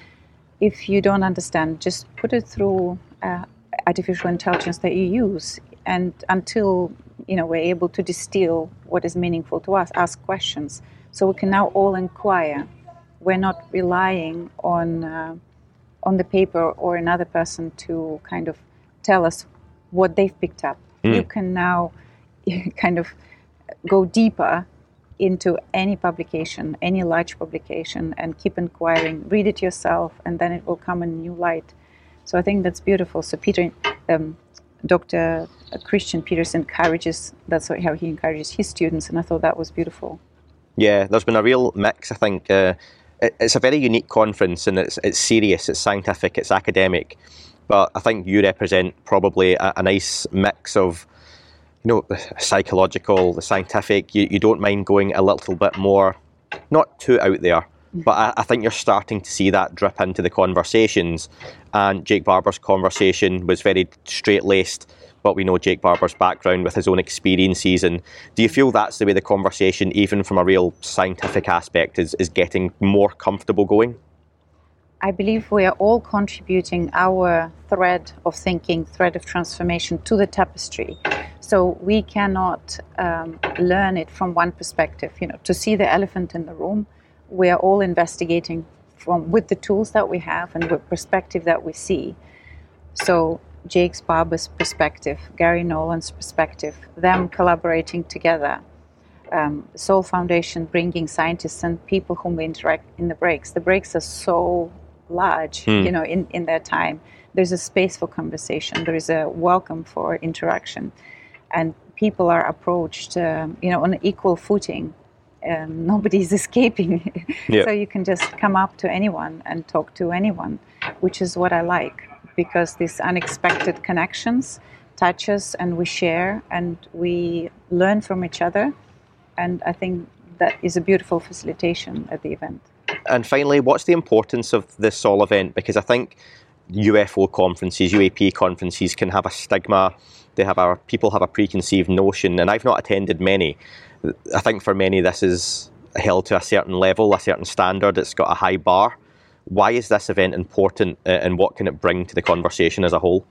If you don't understand, just put it through uh, artificial intelligence that you use, and until you know we're able to distill what is meaningful to us, ask questions. So we can now all inquire. We're not relying on uh, on the paper or another person to kind of tell us what they've picked up. Mm. You can now kind of go deeper into any publication, any large publication, and keep inquiring, read it yourself, and then it will come in new light. So I think that's beautiful. So Peter, um, Doctor Christian Peters encourages, that's how he encourages his students, and I thought that was beautiful. Yeah, there's been a real mix, I think. Uh, it, it's a very unique conference, and it's it's serious, it's scientific, it's academic, but I think you represent probably a, a nice mix of you know, the psychological, the scientific. You, you don't mind going a little bit more, not too out there, but I, I think you're starting to see that drip into the conversations. And Jake Barber's conversation was very straight-laced, but we know Jake Barber's background with his own experiences. And do you feel that's the way the conversation, even from a real scientific aspect, is, is getting more comfortable going? I believe we are all contributing our thread of thinking, thread of transformation to the tapestry. So we cannot um, learn it from one perspective. You know, to see the elephant in the room, we are all investigating from with the tools that we have and with perspective that we see. So Jake Barber's perspective, Gary Nolan's perspective, them collaborating together. Um, Soul Foundation bringing scientists and people whom we interact in the breaks. The breaks are so large, hmm. you know, in, in their time. There's a space for conversation. There is a welcome for interaction. And people are approached, um, you know, on an equal footing. Um, nobody's escaping. Yep. So you can just come up to anyone and talk to anyone, which is what I like, because these unexpected connections touch us and we share and we learn from each other. And I think that is a beautiful facilitation at the event. And finally, what's the importance of this Sol event? Because I think U F O conferences, U A P conferences can have a stigma. They have a, people have a preconceived notion, and I've not attended many. I think for many this is held to a certain level, a certain standard. It's got a high bar. Why is this event important, and what can it bring to the conversation as a whole?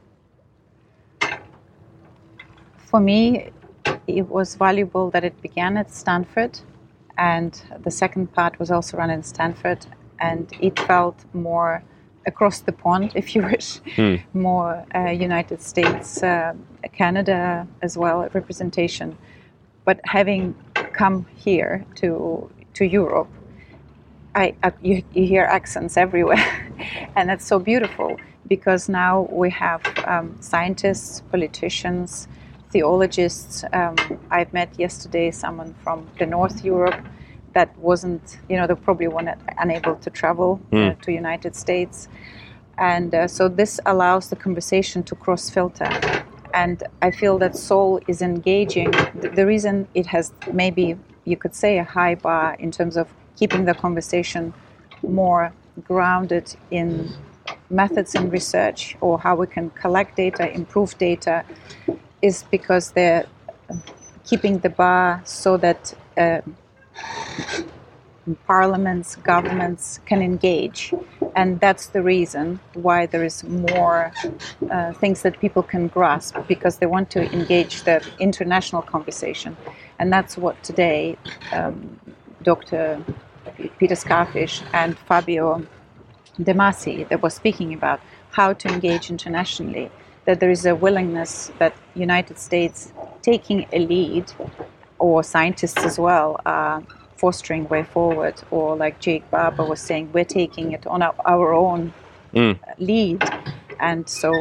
For me, it was valuable that it began at Stanford, and the second part was also run in Stanford, and it felt more across the pond, if you wish, hmm. more uh, United States, uh, Canada as well, representation. But having come here to to Europe, I, I you, you hear accents everywhere, and that's so beautiful, because now we have um, scientists, politicians, theologists. Um, I've met yesterday someone from the North Europe that wasn't, you know, they probably weren't unable to travel mm. uh, to United States. And uh, so this allows the conversation to cross-filter. And I feel that Soul is engaging. The, the reason it has maybe, you could say, a high bar in terms of keeping the conversation more grounded in methods in research or how we can collect data, improve data, is because they're keeping the bar so that uh, parliaments, governments can engage. And that's the reason why there is more uh, things that people can grasp, because they want to engage the international conversation. And that's what today um, Doctor Peter Scarfish and Fabio De Masi, they were speaking about how to engage internationally, that there is a willingness that United States taking a lead, or scientists as well, are fostering way forward, or like Jake Barber was saying, we're taking it on our, our own mm. lead. And so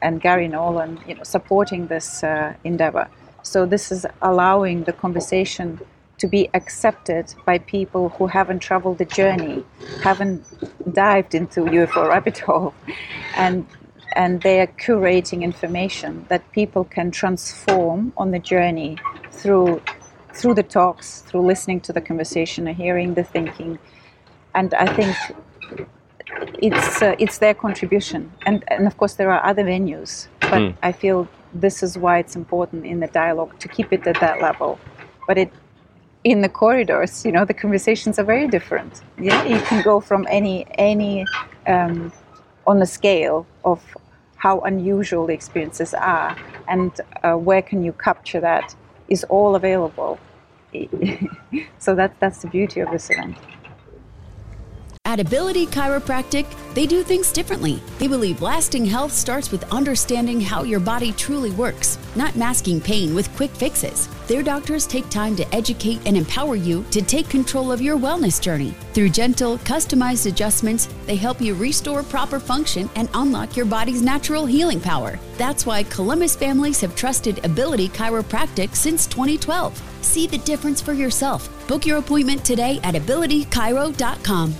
and Gary Nolan, you know, supporting this uh, endeavor. So this is allowing the conversation to be accepted by people who haven't traveled the journey, haven't dived into U F O rabbit hole, and and they are curating information that people can transform on the journey through through the talks, through listening to the conversation, hearing the thinking, and I think it's uh, it's their contribution. And and of course there are other venues, but mm. I feel this is why it's important in the dialogue to keep it at that level. But it in the corridors, you know, the conversations are very different. Yeah, you can go from any any um, on the scale of how unusual the experiences are, and uh, where can you capture that is all available. So that that's the beauty of this event. At Ability Chiropractic, they do things differently. They believe lasting health starts with understanding how your body truly works, not masking pain with quick fixes. Their doctors take time to educate and empower you to take control of your wellness journey. Through gentle, customized adjustments, they help you restore proper function and unlock your body's natural healing power. That's why Columbus families have trusted Ability Chiropractic since twenty twelve. See the difference for yourself. Book your appointment today at ability chiro dot com.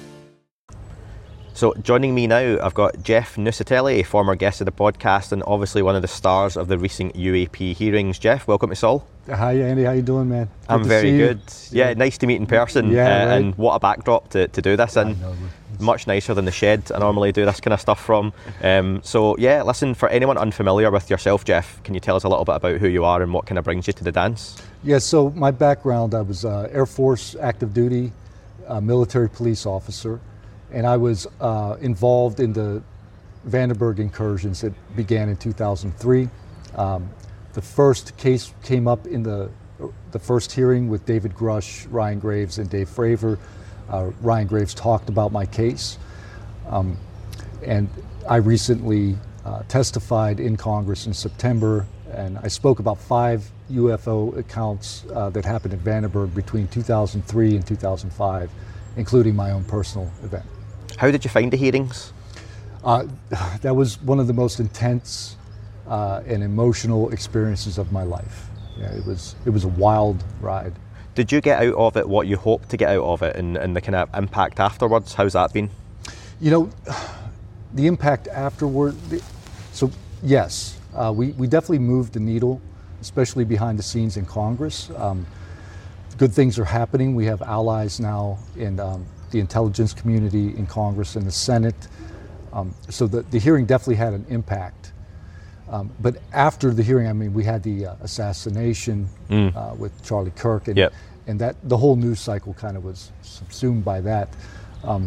So joining me now, I've got Jeff Nusatelli, former guest of the podcast and obviously one of the stars of the recent U A P hearings. Jeff, welcome to Sol. Hi Andy, how you doing, man? Good I'm very good. Yeah, yeah, nice to meet in person. Yeah, uh, right. And what a backdrop to, to do this in. Much nicer than the shed I normally do this kind of stuff from. Um, so yeah, listen, for anyone unfamiliar with yourself, Jeff, can you tell us a little bit about who you are and what kind of brings you to the dance? Yeah, so my background, I was uh, Air Force active duty, uh, military police officer. And I was uh, involved in the Vandenberg incursions that began in two thousand three. Um, the first case came up in the the first hearing with David Grush, Ryan Graves, and Dave Fravor. Uh, Ryan Graves talked about my case. Um, and I recently uh, testified in Congress in September, and I spoke about five U F O accounts uh, that happened in Vandenberg between two thousand three and two thousand five, including my own personal event. How did you find the hearings? Uh, that was one of the most intense uh, and emotional experiences of my life. Yeah, it was it was a wild ride. Did you get out of it what you hoped to get out of it, and, and the kind of impact afterwards? How's that been? You know, the impact afterward, the, so yes, uh, we, we definitely moved the needle, especially behind the scenes in Congress. Um, good things are happening. We have allies now in um, the intelligence community, in Congress, and the Senate. Um, so the, the hearing definitely had an impact. Um, but after the hearing, I mean, we had the uh, assassination mm. uh, with Charlie Kirk, and, yep. and that the whole news cycle kind of was subsumed by that. Um,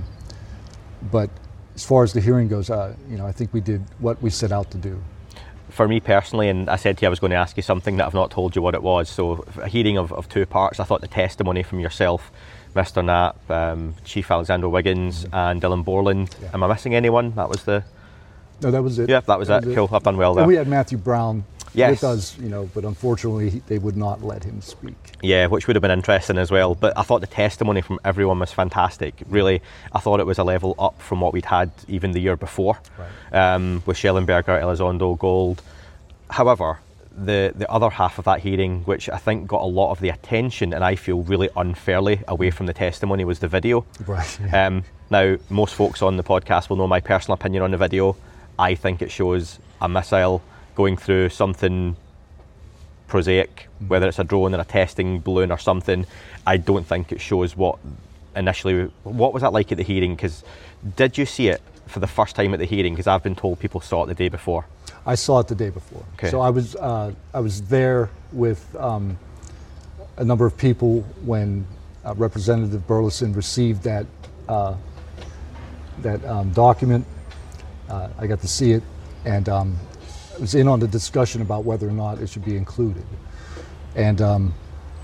but as far as the hearing goes, uh, you know, I think we did what we set out to do. For me personally, and I said to you I was going to ask you something that I've not told you what it was. So a hearing of, of two parts. I thought the testimony from yourself, Mister Knapp, um, Chief Alexander Wiggins, mm-hmm. and Dylan Borland. Yeah. Am I missing anyone? That was the... No, that was it. Yeah, that was that it. Was cool, it. I've done well there. And we had Matthew Brown yes. with us, you know, but unfortunately he, they would not let him speak. Yeah, which would have been interesting as well. But I thought the testimony from everyone was fantastic. Really, I thought it was a level up from what we'd had even the year before, right. um, with Schellenberger, Elizondo, Gold. However, the, the other half of that hearing, which I think got a lot of the attention and I feel really unfairly away from the testimony, was the video. Right. Yeah. Um, now, most folks on the podcast will know my personal opinion on the video. I think it shows a missile going through something prosaic, mm-hmm. whether it's a drone or a testing balloon or something. I don't think it shows what initially, what was that like at the hearing? Because did you see it for the first time at the hearing? Because I've been told people saw it the day before. I saw it the day before. Okay. So I was uh, I was there with um, a number of people when uh, Representative Burleson received that uh, that um, document. Uh, I got to see it, and um, I was in on the discussion about whether or not it should be included. And um,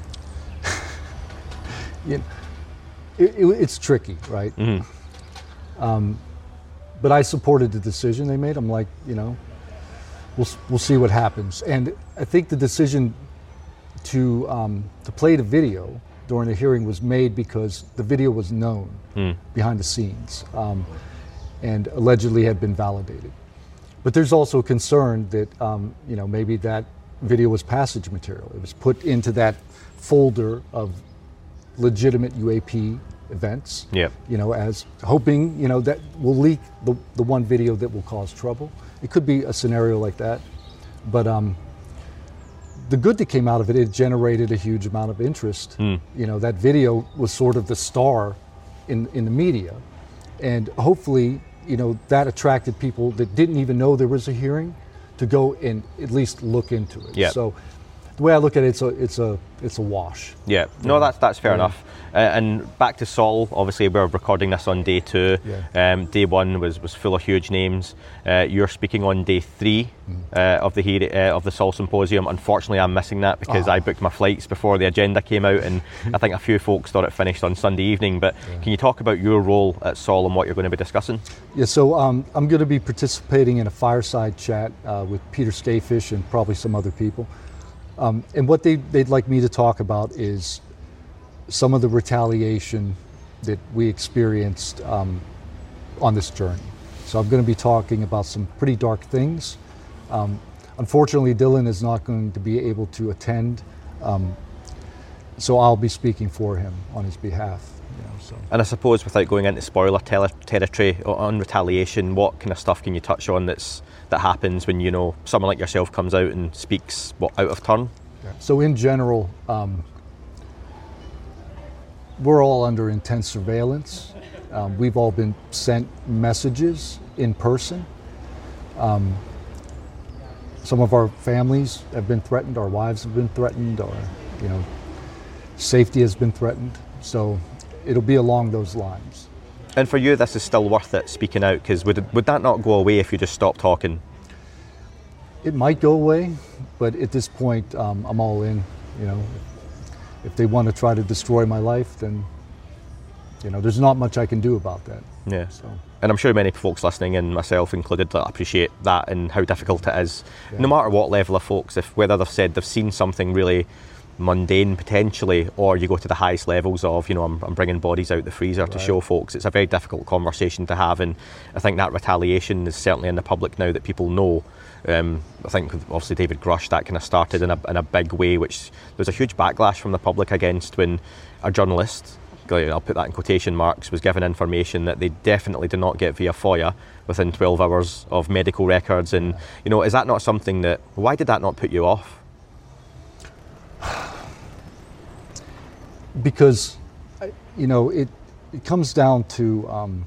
you know, it, it, it's tricky, right? Mm-hmm. Um, but I supported the decision they made. I'm like, you know, we'll we'll see what happens. And I think the decision to um, to play the video during the hearing was made because the video was known mm. behind the scenes. Um, and allegedly had been validated. But there's also concern that um, you know, maybe that video was passage material. It was put into that folder of legitimate U A P events, yep. you know, as hoping, you know, that will leak the, the one video that will cause trouble. It could be a scenario like that. But um, the good that came out of it, it generated a huge amount of interest. Mm. You know, that video was sort of the star in, in the media. And hopefully, you know, that attracted people that didn't even know there was a hearing to go and at least look into it. Yep. So the way I look at it, it's a, it's a, it's a wash. Yeah, no, that's that's fair yeah. enough. Uh, and back to Sol, obviously we're recording this on day two. Yeah. Um, day one was, was full of huge names. Uh, you're speaking on day three mm. uh, of the hear- uh, of the Sol Symposium. Unfortunately, I'm missing that because oh. I booked my flights before the agenda came out, and I think a few folks thought it finished on Sunday evening. But yeah. can you talk about your role at Sol and what you're going to be discussing? Yeah, so um, I'm going to be participating in a fireside chat uh, with Peter Skafish and probably some other people. Um, and what they, they'd like me to talk about is some of the retaliation that we experienced um, on this journey. So I'm going to be talking about some pretty dark things. Um, unfortunately, Dylan is not going to be able to attend, um, so I'll be speaking for him on his behalf. You know, so. And I suppose without going into spoiler tele- territory on retaliation, what kind of stuff can you touch on that's that happens when, you know, someone like yourself comes out and speaks what, out of turn? Yeah. So in general, um, we're all under intense surveillance. Um, we've all been sent messages in person. Um, some of our families have been threatened, our wives have been threatened, or, you know, safety has been threatened. So it'll be along those lines. And for you, this is still worth it, speaking out, because would, would that not go away if you just stopped talking? It might go away, but at this point, um, I'm all in. You know, if they want to try to destroy my life, then, you know, there's not much I can do about that. Yeah. So. And I'm sure many folks listening, and myself included, appreciate that and how difficult it is. Yeah. No matter what level of folks, if whether they've said they've seen something really mundane potentially, or you go to the highest levels of, you know, I'm, I'm bringing bodies out the freezer right. to show folks, it's a very difficult conversation to have. And I think that retaliation is certainly in the public now that people know. Um, I think obviously David Grush, that kind of started in a, in a big way, which there was a huge backlash from the public against when a journalist, I'll put that in quotation marks, was given information that they definitely did not get via FOIA within twelve hours of medical records. And, you know, is that not something that, why did that not put you off? Because, you know, it, it comes down to, um,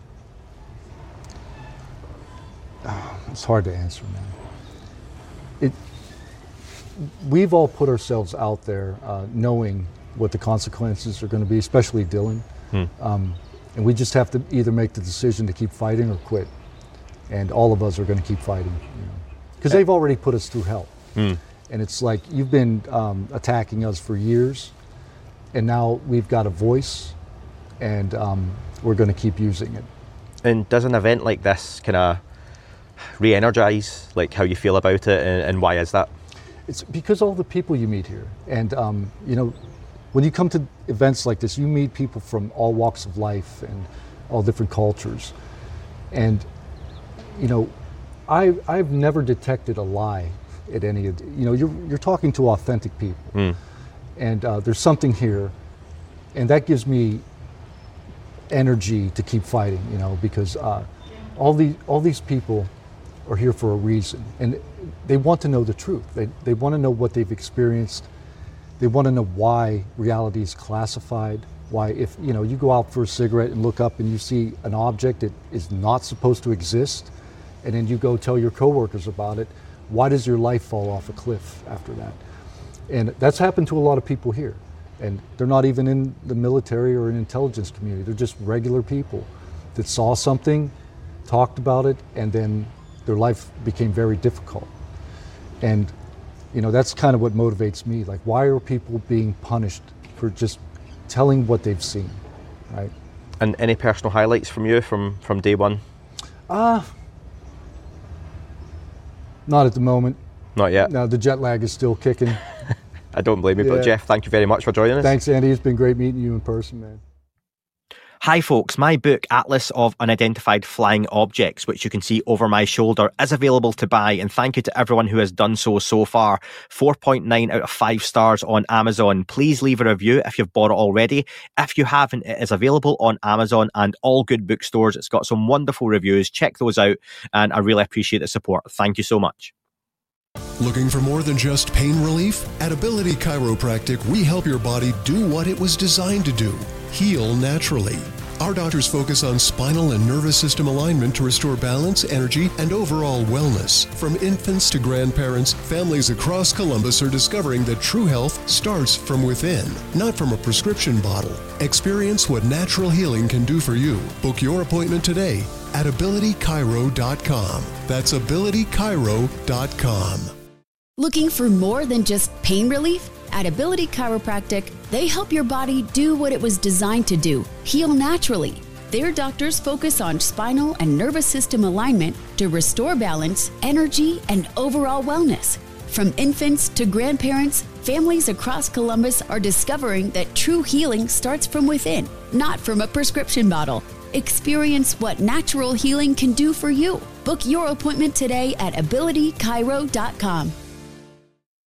oh, it's hard to answer, man. It, we've all put ourselves out there uh, knowing what the consequences are going to be, especially Dylan. Hmm. Um, and we just have to either make the decision to keep fighting or quit. And all of us are going to keep fighting, you know, because they've already put us through hell. Hmm. And it's like, you've been um, attacking us for years, and now we've got a voice, and um, we're going to keep using it. And does an event like this kind of re-energize like how you feel about it, and, and why is that? It's because all the people you meet here, and um, you know, when you come to events like this, you meet people from all walks of life and all different cultures, and you know, I I've never detected a lie at any of the, you know, you're you're talking to authentic people. Mm. And uh, there's something here, and that gives me energy to keep fighting, you know, because uh, all these all these people are here for a reason, and they want to know the truth. They they want to know what they've experienced. They want to know why reality is classified. Why, if you know, you go out for a cigarette and look up and you see an object that is not supposed to exist, and then you go tell your coworkers about it, why does your life fall off a cliff after that? And that's happened to a lot of people here. And they're not even in the military or an intelligence community. They're just regular people that saw something, talked about it, and then their life became very difficult. And, you know, that's kind of what motivates me. Like, why are people being punished for just telling what they've seen, right? And any personal highlights from you from, from day one? Uh, not at the moment. Not yet? No, the jet lag is still kicking. I don't blame you, yeah. but Jeff, thank you very much for joining us. Thanks, Andy. It's been great meeting you in person, man. Hi folks, my book Atlas of Unidentified Flying Objects, which you can see over my shoulder, is available to buy, and thank you to everyone who has done so so far. four point nine out of five stars on Amazon. Please leave a review if you've bought it already. If you haven't, it is available on Amazon and all good bookstores. It's got some wonderful reviews. Check those out, and I really appreciate the support. Thank you so much. Looking for more than just pain relief? At Ability Chiropractic, we help your body do what it was designed to do, heal naturally. Our doctors focus on spinal and nervous system alignment to restore balance, energy, and overall wellness. From infants to grandparents, families across Columbus are discovering that true health starts from within, not from a prescription bottle. Experience what natural healing can do for you. Book your appointment today at ability chiro dot com. That's ability chiro dot com. Looking for more than just pain relief? At Ability Chiropractic, they help your body do what it was designed to do, heal naturally. Their doctors focus on spinal and nervous system alignment to restore balance, energy, and overall wellness. From infants to grandparents, families across Columbus are discovering that true healing starts from within, not from a prescription bottle. Experience what natural healing can do for you. Book your appointment today at ability chiro dot com.